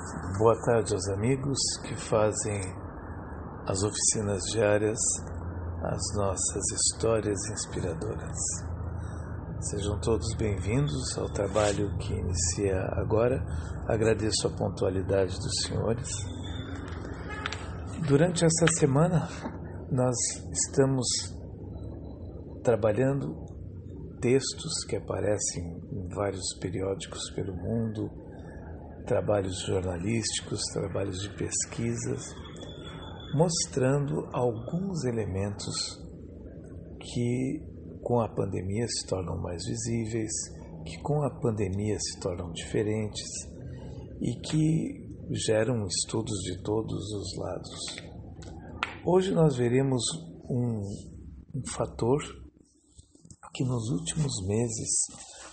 Boa tarde aos amigos que fazem as oficinas diárias, as nossas histórias inspiradoras. Sejam todos bem-vindos ao trabalho que inicia agora. Agradeço a pontualidade dos senhores. Durante essa semana, nós estamos trabalhando textos que aparecem em vários periódicos pelo mundo, trabalhos jornalísticos, trabalhos de pesquisas, mostrando alguns elementos que com a pandemia se tornam mais visíveis, que com a pandemia se tornam diferentes e que geram estudos de todos os lados. Hoje nós veremos um fator que nos últimos meses,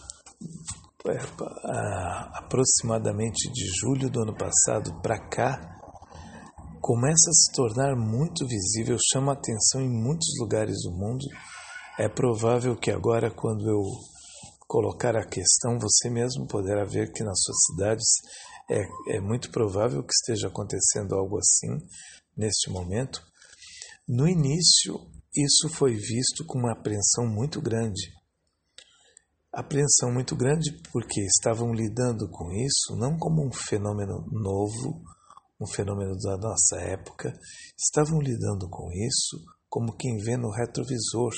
aproximadamente de julho do ano passado para cá, começa a se tornar muito visível, chama atenção em muitos lugares do mundo. É provável que agora, quando eu colocar a questão, você mesmo poderá ver que nas suas cidades é muito provável que esteja acontecendo algo assim neste momento. No início, isso foi visto com uma apreensão muito grande. Apreensão muito grande porque estavam lidando com isso não como um fenômeno novo, um fenômeno da nossa época, estavam lidando com isso como quem vê no retrovisor.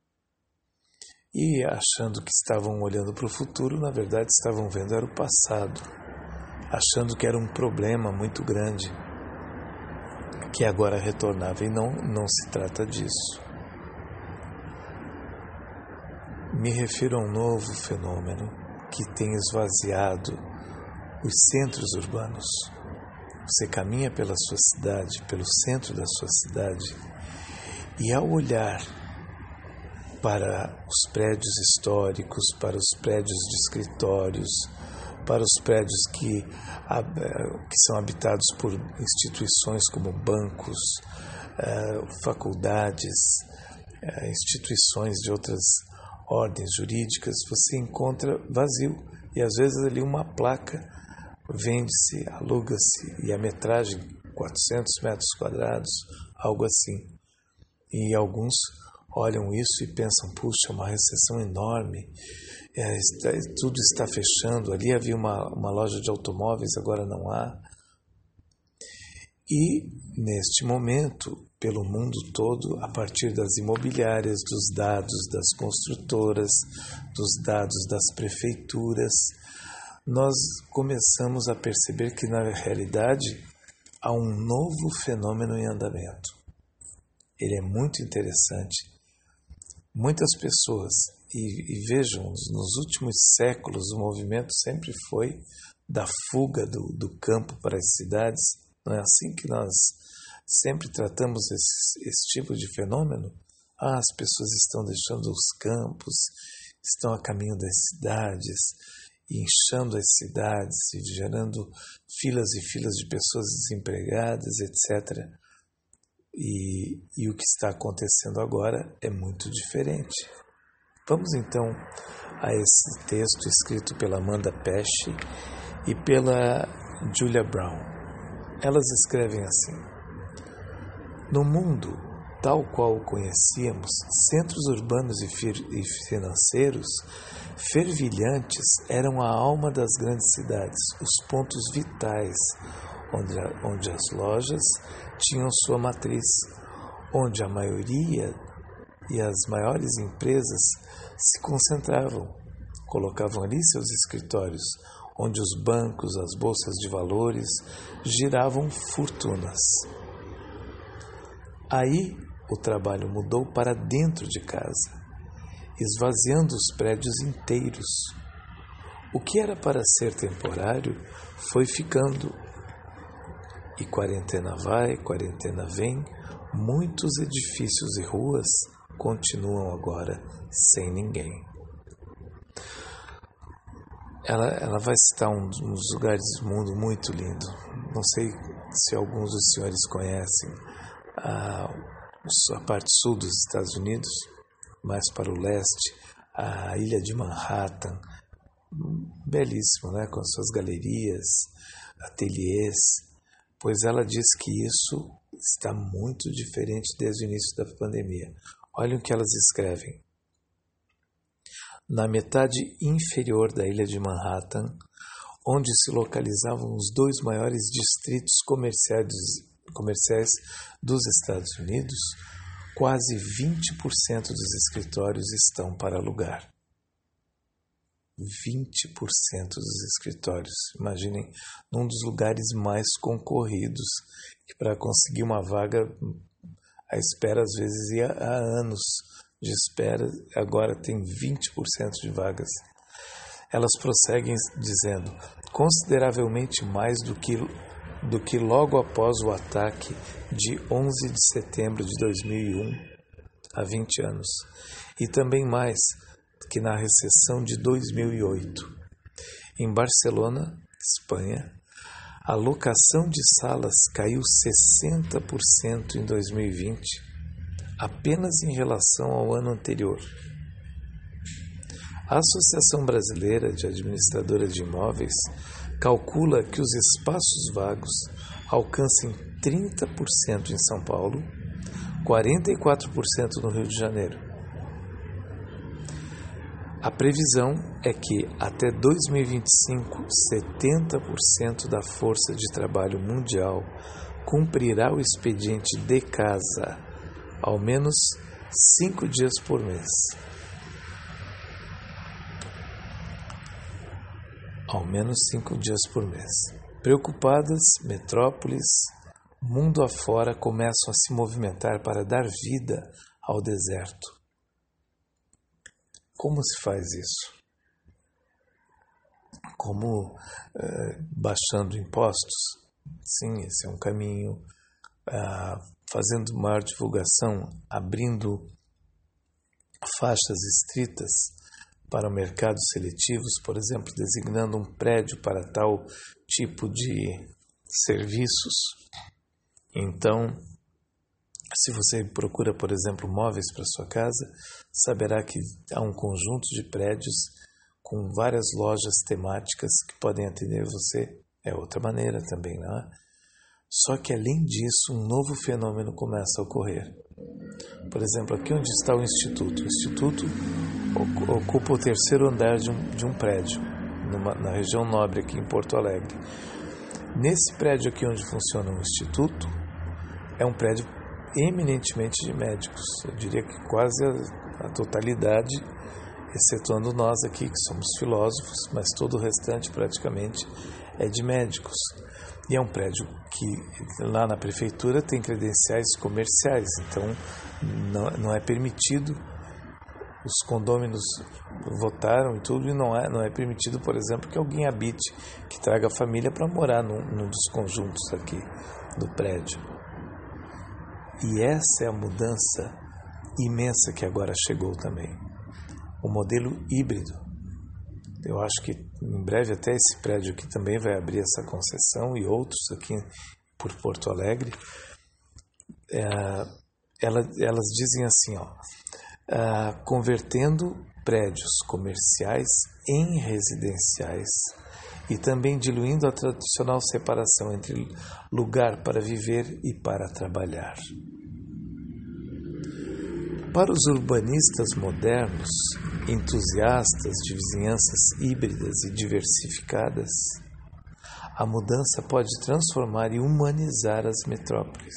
E achando que estavam olhando para o futuro, na verdade estavam vendo era o passado, achando que era um problema muito grande, que agora retornava, e não se trata disso. Me refiro a um novo fenômeno que tem esvaziado os centros urbanos. Você caminha pela sua cidade, pelo centro da sua cidade, e ao olhar para os prédios históricos, para os prédios de escritórios, para os prédios que são habitados por instituições como bancos, faculdades, instituições de outras ordens jurídicas, você encontra vazio. E às vezes ali uma placa vende-se, aluga-se, e a metragem 400 metros quadrados, algo assim. E alguns olham isso e pensam, puxa, uma recessão enorme, tudo está fechando. Ali havia uma loja de automóveis, agora não há. E, neste momento, pelo mundo todo, a partir das imobiliárias, dos dados das construtoras, dos dados das prefeituras, nós começamos a perceber que, na realidade, há um novo fenômeno em andamento. Ele é muito interessante. Muitas pessoas, e vejam, nos últimos séculos, o movimento sempre foi da fuga do campo para as cidades. Não é assim que nós sempre tratamos esse tipo de fenômeno? As pessoas estão deixando os campos, estão a caminho das cidades, inchando as cidades e gerando filas e filas de pessoas desempregadas, etc. E o que está acontecendo agora é muito diferente. Vamos então a esse texto escrito pela Amanda Pesch e pela Julia Brown. Elas escrevem assim: no mundo tal qual o conhecíamos, centros urbanos e financeiros fervilhantes eram a alma das grandes cidades, os pontos vitais, onde as lojas tinham sua matriz, onde a maioria e as maiores empresas se concentravam, colocavam ali seus escritórios, onde os bancos, as bolsas de valores giravam fortunas. Aí o trabalho mudou para dentro de casa, esvaziando os prédios inteiros. O que era para ser temporário foi ficando. E quarentena vai, quarentena vem, muitos edifícios e ruas continuam agora sem ninguém. Ela vai citar uns lugares do mundo muito lindo. Não sei se alguns dos senhores conhecem a parte sul dos Estados Unidos, mais para o leste, a ilha de Manhattan, belíssimo, né? Com suas galerias, ateliês, pois ela diz que isso está muito diferente desde o início da pandemia. Olhem o que elas escrevem. Na metade inferior da ilha de Manhattan, onde se localizavam os dois maiores distritos comerciais dos Estados Unidos, quase 20% dos escritórios estão para alugar. 20% dos escritórios. Imaginem, num dos lugares mais concorridos, que para conseguir uma vaga, a espera às vezes ia há anos de espera, agora tem 20% de vagas. Elas prosseguem dizendo, consideravelmente mais do que logo após o ataque de 11 de setembro de 2001, há 20 anos, e também mais que na recessão de 2008. Em Barcelona, Espanha, a locação de salas caiu 60% em 2020, apenas em relação ao ano anterior. A Associação Brasileira de Administradora de Imóveis calcula que os espaços vagos alcancem 30% em São Paulo, 44% no Rio de Janeiro. A previsão é que, até 2025, 70% da força de trabalho mundial cumprirá o expediente de casa, ao menos 5 dias por mês. Ao menos 5 dias por mês. Preocupadas, metrópoles, mundo afora começam a se movimentar para dar vida ao deserto. Como se faz isso? Como baixando impostos? Sim, esse é um caminho. Fazendo maior divulgação, abrindo faixas estritas para mercados seletivos, por exemplo, designando um prédio para tal tipo de serviços. Então, se você procura, por exemplo, móveis para sua casa, saberá que há um conjunto de prédios com várias lojas temáticas que podem atender você. É outra maneira também, não é? Só que, além disso, um novo fenômeno começa a ocorrer. Por exemplo, aqui onde está o Instituto. O Instituto ocupa o terceiro andar de um prédio, na região nobre, aqui em Porto Alegre. Nesse prédio aqui onde funciona o Instituto, é um prédio eminentemente de médicos. Eu diria que quase a totalidade, excetuando nós aqui, que somos filósofos, mas todo o restante praticamente é de médicos. E é um prédio que lá na prefeitura tem credenciais comerciais, então não é permitido, os condôminos votaram e tudo, e não é permitido, por exemplo, que alguém habite, que traga a família para morar num dos conjuntos aqui do prédio. E essa é a mudança imensa que agora chegou também. O modelo híbrido. Eu acho que em breve até esse prédio aqui também vai abrir essa concessão e outros aqui por Porto Alegre. Elas dizem assim, convertendo prédios comerciais em residenciais e também diluindo a tradicional separação entre lugar para viver e para trabalhar. Para os urbanistas modernos, entusiastas de vizinhanças híbridas e diversificadas, a mudança pode transformar e humanizar as metrópoles.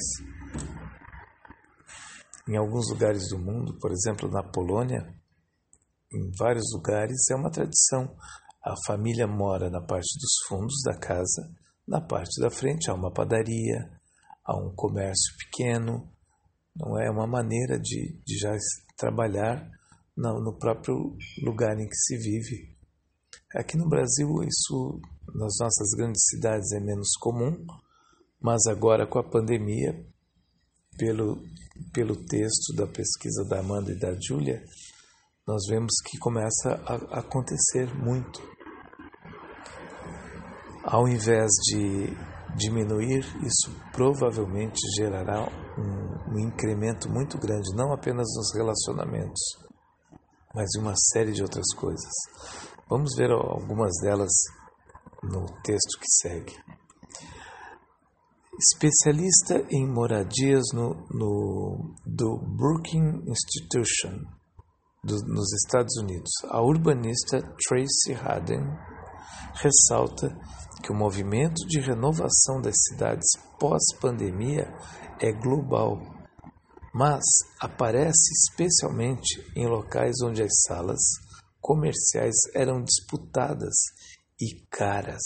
Em alguns lugares do mundo, por exemplo, na Polônia, em vários lugares é uma tradição. A família mora na parte dos fundos da casa, na parte da frente há uma padaria, há um comércio pequeno. Não é uma maneira de já trabalhar no próprio lugar em que se vive. Aqui no Brasil, isso nas nossas grandes cidades é menos comum, mas agora com a pandemia, pelo texto da pesquisa da Amanda e da Júlia, nós vemos que começa a acontecer muito. Ao invés de diminuir, isso provavelmente gerará um incremento muito grande, não apenas nos relacionamentos, mas em uma série de outras coisas. Vamos ver algumas delas no texto que segue. Especialista em moradias do Brookings Institution, nos Estados Unidos, a urbanista Tracy Harden ressalta que o movimento de renovação das cidades pós-pandemia é global, mas aparece especialmente em locais onde as salas comerciais eram disputadas e caras.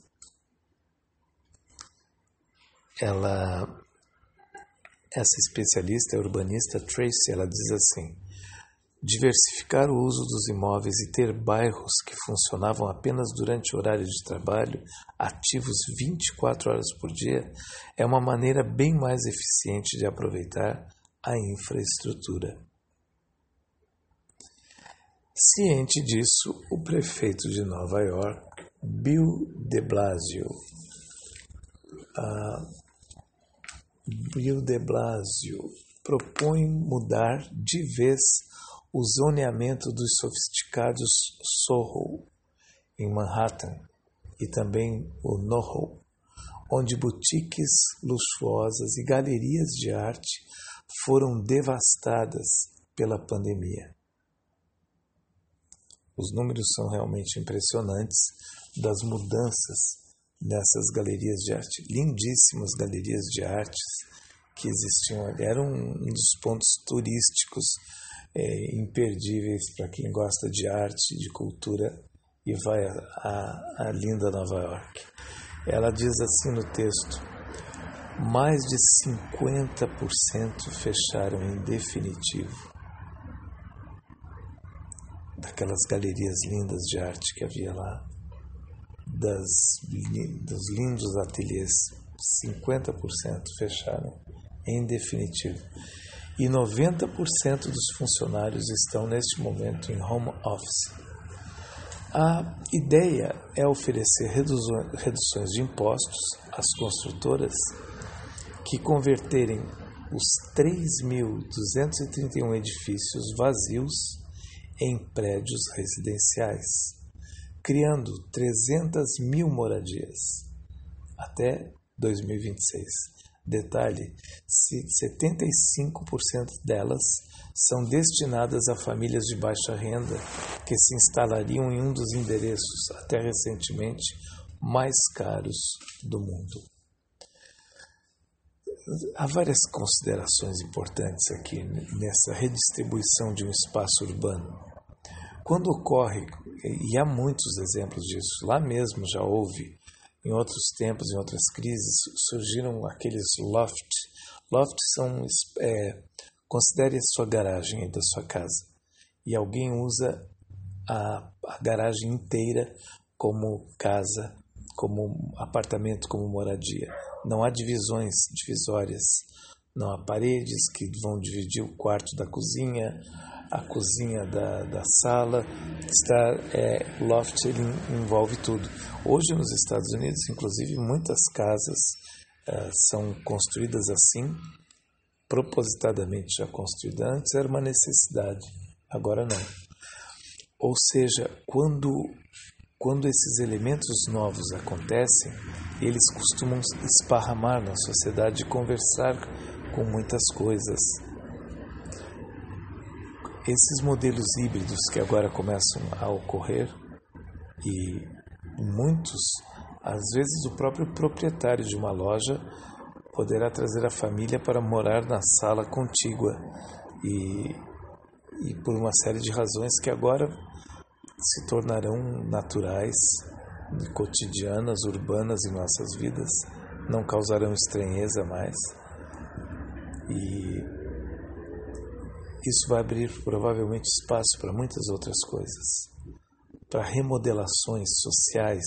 Essa especialista, a urbanista Tracy, ela diz assim: diversificar o uso dos imóveis e ter bairros que funcionavam apenas durante o horário de trabalho, ativos 24 horas por dia, é uma maneira bem mais eficiente de aproveitar a infraestrutura. Ciente disso, o prefeito de Nova York, Bill de Blasio, propõe mudar de vez o zoneamento dos sofisticados Soho, em Manhattan, e também o NoHo, onde boutiques luxuosas e galerias de arte foram devastadas pela pandemia. Os números são realmente impressionantes das mudanças nessas galerias de arte, lindíssimas galerias de artes que existiam ali. Eram um dos pontos turísticos imperdíveis para quem gosta de arte, de cultura e vai a linda Nova York. Ela diz assim no texto: mais de 50% fecharam em definitivo daquelas galerias lindas de arte que havia lá, dos lindos ateliês. 50% fecharam em definitivo. E 90% dos funcionários estão neste momento em home office. A ideia é oferecer reduções de impostos às construtoras que converterem os 3.231 edifícios vazios em prédios residenciais, criando 300.000 moradias até 2026. Detalhe, 75% delas são destinadas a famílias de baixa renda que se instalariam em um dos endereços, até recentemente, mais caros do mundo. Há várias considerações importantes aqui nessa redistribuição de um espaço urbano. Quando ocorre, e há muitos exemplos disso, lá mesmo já houve, em outros tempos, em outras crises, surgiram aqueles lofts. Lofts são, considere a sua garagem aí da sua casa, e alguém usa a garagem inteira como casa, como apartamento, como moradia. Não há divisórias, não há paredes que vão dividir o quarto da cozinha, a cozinha da sala. Loft ele envolve tudo. Hoje nos Estados Unidos, inclusive, muitas casas são construídas assim, propositadamente já construídas. Antes era uma necessidade, agora não. Ou seja, quando esses elementos novos acontecem, eles costumam esparramar na sociedade e conversar com muitas coisas. Esses modelos híbridos que agora começam a ocorrer, e muitos, às vezes o próprio proprietário de uma loja poderá trazer a família para morar na sala contígua e por uma série de razões que agora se tornarão naturais, cotidianas, urbanas em nossas vidas, não causarão estranheza mais. E isso vai abrir provavelmente espaço para muitas outras coisas, para remodelações sociais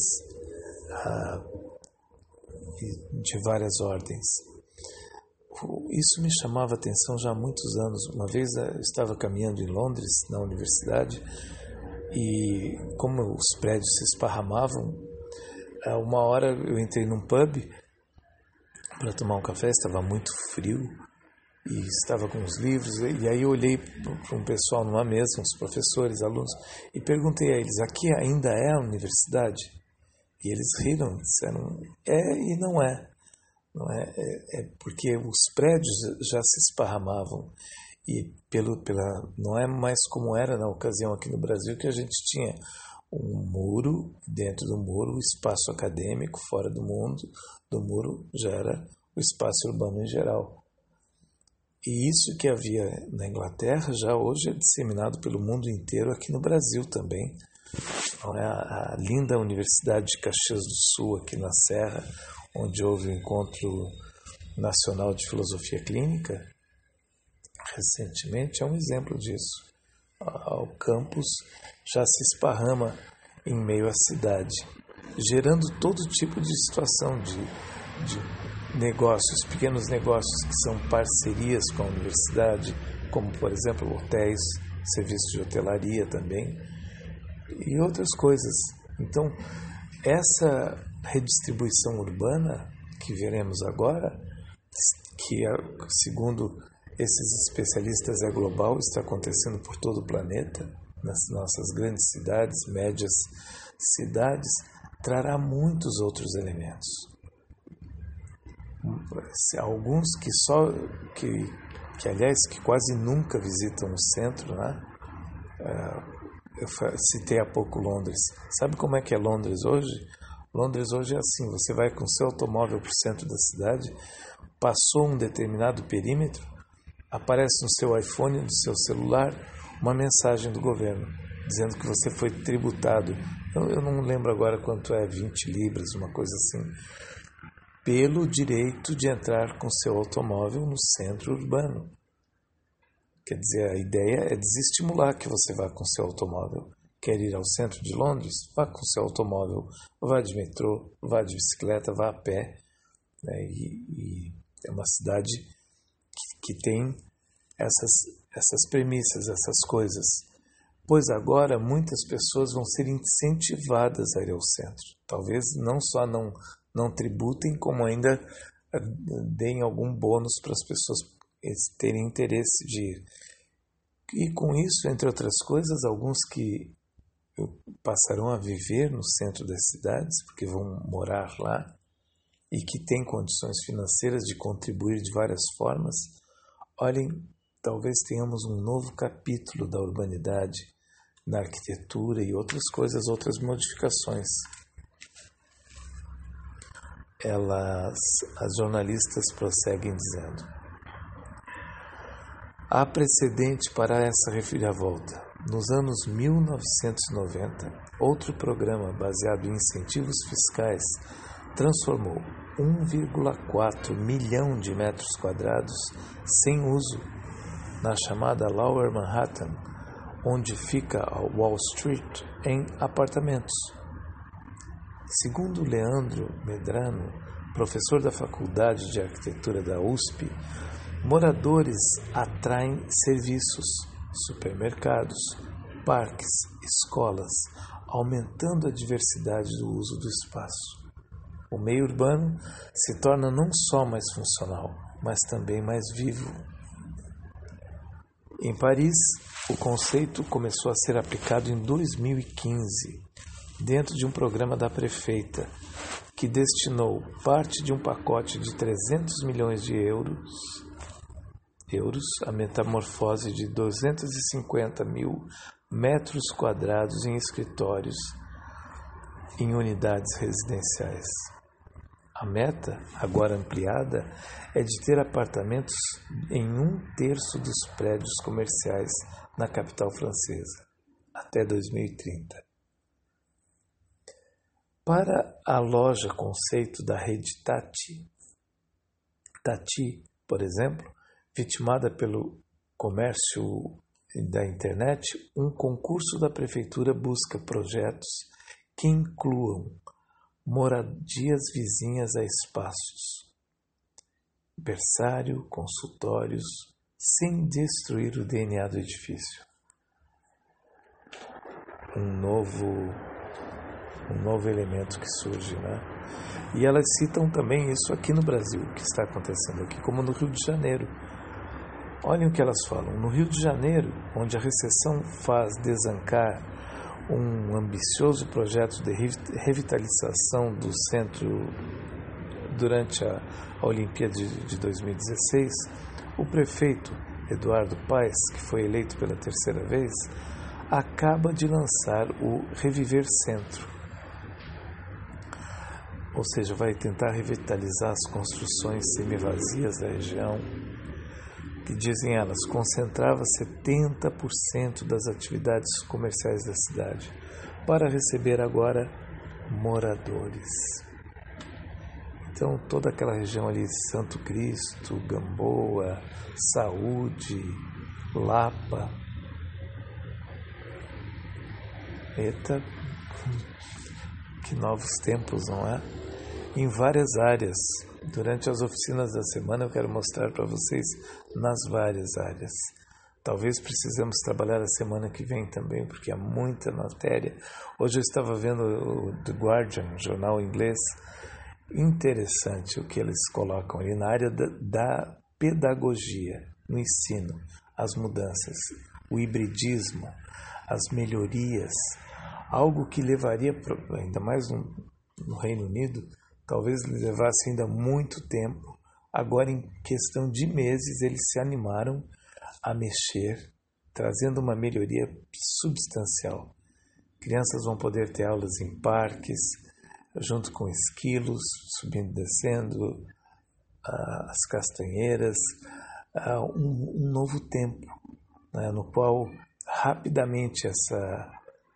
de várias ordens. Isso me chamava a atenção já há muitos anos. Uma vez eu estava caminhando em Londres, na universidade, e como os prédios se esparramavam, uma hora eu entrei num pub para tomar um café, estava muito frio, e estava com os livros, e aí eu olhei para um pessoal numa mesa, uns professores, alunos, e perguntei a eles: aqui ainda é a universidade? E eles riram, disseram: é e não é. não é? Porque os prédios já se esparramavam e não é mais como era na ocasião aqui no Brasil, que a gente tinha um muro, dentro do muro o espaço acadêmico, fora do muro já era o espaço urbano em geral. E isso que havia na Inglaterra já hoje é disseminado pelo mundo inteiro, aqui no Brasil também. A linda Universidade de Caxias do Sul, aqui na Serra, onde houve o Encontro Nacional de Filosofia Clínica, recentemente, é um exemplo disso. O campus já se esparrama em meio à cidade, gerando todo tipo de situação de negócios, pequenos negócios que são parcerias com a universidade, como, por exemplo, hotéis, serviços de hotelaria também, e outras coisas. Então, essa redistribuição urbana que veremos agora, que segundo esses especialistas é global, está acontecendo por todo o planeta, nas nossas grandes cidades, médias cidades, trará muitos outros elementos. Alguns que quase nunca visitam o centro, né? Eu citei há pouco Londres. Sabe como é que é Londres hoje? Londres hoje é assim, você vai com seu automóvel para o centro da cidade, passou um determinado perímetro, aparece no seu iPhone, no seu celular, uma mensagem do governo, dizendo que você foi tributado. Eu não lembro agora quanto é, 20 libras, uma coisa assim, pelo direito de entrar com seu automóvel no centro urbano. Quer dizer, a ideia é desestimular que você vá com seu automóvel. Quer ir ao centro de Londres? Vá com seu automóvel, vá de metrô, vá de bicicleta, vá a pé. Né? E é uma cidade que tem essas premissas, essas coisas. Pois agora muitas pessoas vão ser incentivadas a ir ao centro. Talvez não só não tributem, como ainda deem algum bônus para as pessoas terem interesse de ir. E com isso, entre outras coisas, alguns que passarão a viver no centro das cidades, porque vão morar lá, e que têm condições financeiras de contribuir de várias formas, olhem, talvez tenhamos um novo capítulo da urbanidade, na arquitetura e outras coisas, outras modificações. As jornalistas prosseguem dizendo: há precedente para essa reviravolta. Nos anos 1990, outro programa baseado em incentivos fiscais transformou 1,4 milhão de metros quadrados sem uso na chamada Lower Manhattan, onde fica a Wall Street, em apartamentos. Segundo Leandro Medrano, professor da Faculdade de Arquitetura da USP, moradores atraem serviços, supermercados, parques, escolas, aumentando a diversidade do uso do espaço. O meio urbano se torna não só mais funcional, mas também mais vivo. Em Paris, o conceito começou a ser aplicado em 2015, dentro de um programa da prefeita, que destinou parte de um pacote de 300 milhões de euros à metamorfose de 250 mil metros quadrados em escritórios em unidades residenciais. A meta, agora ampliada, é de ter apartamentos em 1/3 dos prédios comerciais na capital francesa, até 2030. Para a loja conceito da rede Tati, por exemplo, vitimada pelo comércio da internet, um concurso da prefeitura busca projetos que incluam moradias vizinhas a espaços, berçário, consultórios, sem destruir o DNA do edifício. Um novo elemento que surge, né? E elas citam também isso aqui no Brasil, que está acontecendo aqui, como no Rio de Janeiro. Olhem o que elas falam. No Rio de Janeiro, onde a recessão faz desancar um ambicioso projeto de revitalização do centro durante a Olimpíada de 2016, o prefeito Eduardo Paes, que foi eleito pela terceira vez, acaba de lançar o Reviver Centro. Ou seja, vai tentar revitalizar as construções semivazias da região, que, dizem elas, concentrava 70% das atividades comerciais da cidade, para receber agora moradores. Então, toda aquela região ali, Santo Cristo, Gamboa, Saúde, Lapa. Eita, que novos tempos, não é? Em várias áreas. Durante as oficinas da semana eu quero mostrar para vocês nas várias áreas. Talvez precisemos trabalhar a semana que vem também, porque há muita matéria. Hoje eu estava vendo o The Guardian, jornal inglês. Interessante o que eles colocam ali na área da pedagogia, no ensino, as mudanças, o hibridismo, as melhorias, algo que levaria, ainda mais no Reino Unido, talvez levasse ainda muito tempo. Agora, em questão de meses, eles se animaram a mexer, trazendo uma melhoria substancial. Crianças vão poder ter aulas em parques, junto com esquilos, subindo e descendo, as castanheiras, um novo tempo, né, no qual rapidamente essas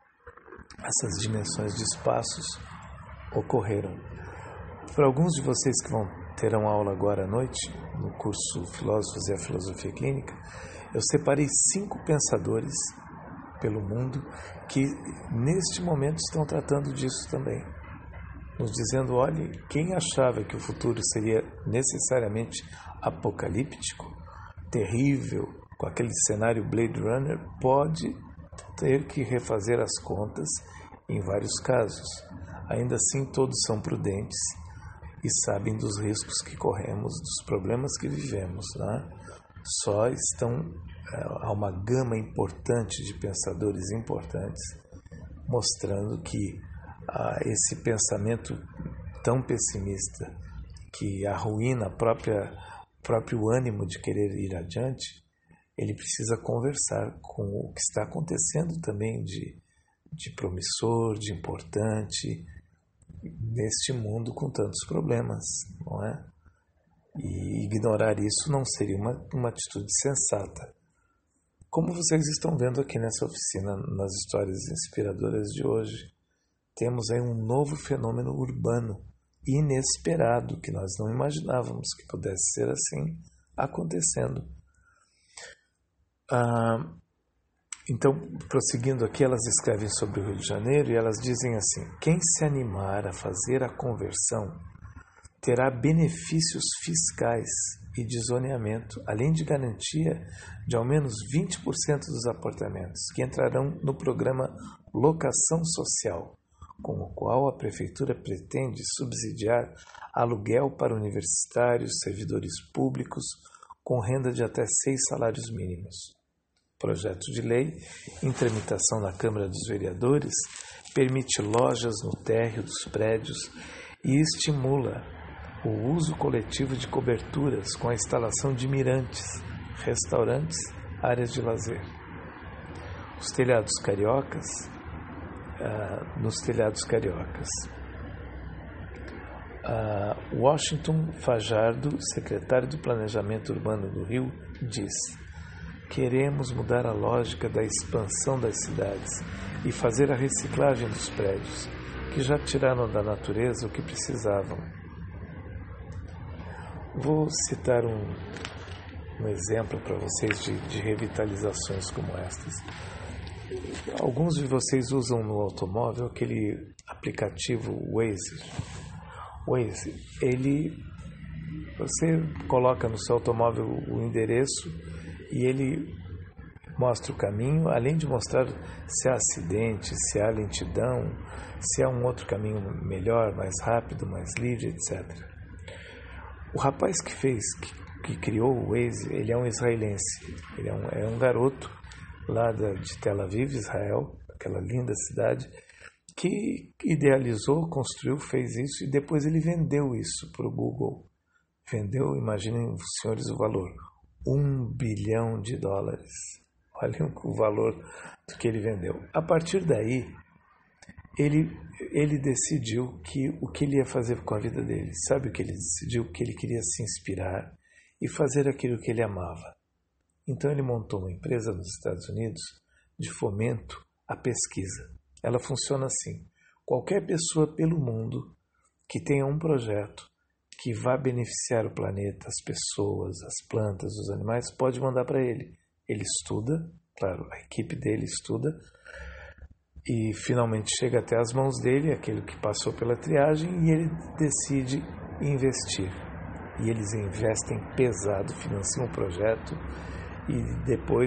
dimensões de espaços ocorreram. Para alguns de vocês que terão aula agora à noite, no curso Filósofos e a Filosofia Clínica, eu separei 5 pensadores pelo mundo que neste momento estão tratando disso também, nos dizendo, olhe, quem achava que o futuro seria necessariamente apocalíptico, terrível, com aquele cenário Blade Runner, pode ter que refazer as contas em vários casos. Ainda assim, todos são prudentes e sabem dos riscos que corremos, dos problemas que vivemos, né? Só há uma gama importante de pensadores importantes mostrando que esse pensamento tão pessimista que arruína o próprio ânimo de querer ir adiante, ele precisa conversar com o que está acontecendo também de promissor, de importante neste mundo com tantos problemas, não é? E ignorar isso não seria uma atitude sensata. Como vocês estão vendo aqui nessa oficina, nas histórias inspiradoras de hoje, temos aí um novo fenômeno urbano inesperado, que nós não imaginávamos que pudesse ser assim, acontecendo. Então, prosseguindo aqui, elas escrevem sobre o Rio de Janeiro e elas dizem assim: quem se animar a fazer a conversão terá benefícios fiscais e de zoneamento, além de garantia de ao menos 20% dos apartamentos, que entrarão no programa Locação Social, com o qual a Prefeitura pretende subsidiar aluguel para universitários, servidores públicos, com renda de até 6 salários mínimos. O projeto de lei, em tramitação na Câmara dos Vereadores, permite lojas no térreo dos prédios e estimula o uso coletivo de coberturas com a instalação de mirantes, restaurantes, áreas de lazer. Nos telhados cariocas, Washington Fajardo, secretário do Planejamento Urbano do Rio, diz: queremos mudar a lógica da expansão das cidades e fazer a reciclagem dos prédios, que já tiraram da natureza o que precisavam. Vou citar um exemplo para vocês de revitalizações como estas. Alguns de vocês usam no automóvel aquele aplicativo Waze. Você coloca no seu automóvel o endereço e ele mostra o caminho, além de mostrar se há acidente, se há lentidão, se há um outro caminho melhor, mais rápido, mais livre, etc. O rapaz que criou o Waze, ele é um israelense. Ele é um garoto lá de Tel Aviv, Israel, aquela linda cidade, que idealizou, construiu, fez isso e depois ele vendeu isso para o Google. Vendeu, imaginem, senhores, o valor, $1 bilhão. Olhem o valor do que ele vendeu. A partir daí, ele decidiu o que ele ia fazer com a vida dele. Sabe o que ele decidiu? Que ele queria se inspirar e fazer aquilo que ele amava. Então ele montou uma empresa nos Estados Unidos de fomento à pesquisa. Ela funciona assim: qualquer pessoa pelo mundo que tenha um projeto que vá beneficiar o planeta, as pessoas, as plantas, os animais, pode mandar para ele. Ele estuda, claro, a equipe dele estuda, e finalmente chega até as mãos dele, aquele que passou pela triagem, e ele decide investir. E eles investem pesado, financiam o projeto, e depois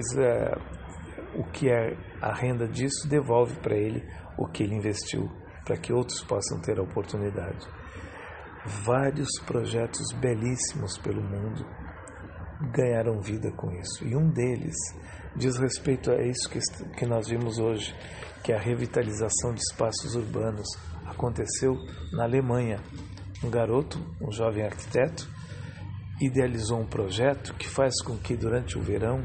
o que é a renda disso devolve para ele o que ele investiu, para que outros possam ter a oportunidade. Vários projetos belíssimos pelo mundo ganharam vida com isso. E um deles diz respeito a isso que nós vimos hoje, que é a revitalização de espaços urbanos. Aconteceu na Alemanha. Um garoto, um jovem arquiteto, idealizou um projeto que faz com que durante o verão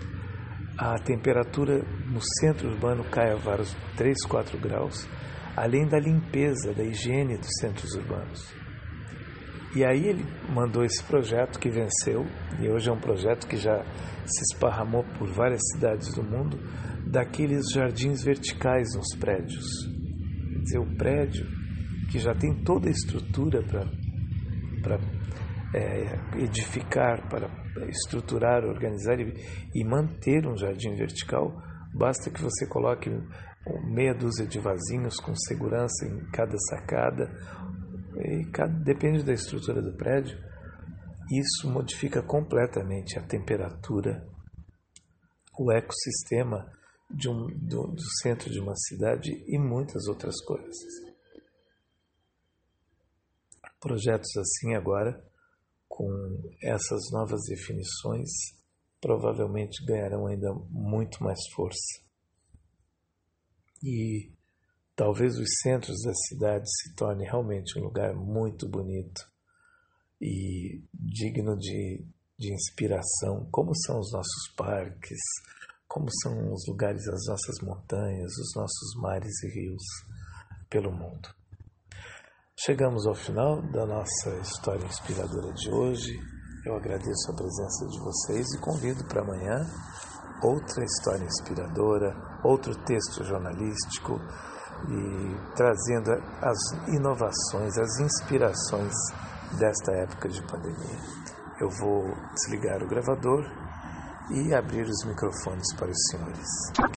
a temperatura no centro urbano caia vários 3, 4 graus, além da limpeza, da higiene dos centros urbanos. E aí ele mandou esse projeto que venceu, e hoje é um projeto que já se esparramou por várias cidades do mundo, daqueles jardins verticais nos prédios. Quer dizer, o prédio que já tem toda a estrutura para edificar, para estruturar, organizar e manter um jardim vertical, basta que você coloque meia dúzia de vasinhos com segurança em cada sacada, e depende da estrutura do prédio. Isso modifica completamente a temperatura, o ecossistema do centro de uma cidade e muitas outras coisas. Projetos assim agora, com essas novas definições, provavelmente ganharão ainda muito mais força. E talvez os centros das cidades se tornem realmente um lugar muito bonito e digno de inspiração, como são os nossos parques, como são os lugares, as nossas montanhas, os nossos mares e rios pelo mundo. Chegamos ao final da nossa história inspiradora de hoje. Eu agradeço a presença de vocês e convido para amanhã outra história inspiradora, outro texto jornalístico e trazendo as inovações, as inspirações desta época de pandemia. Eu vou desligar o gravador e abrir os microfones para os senhores.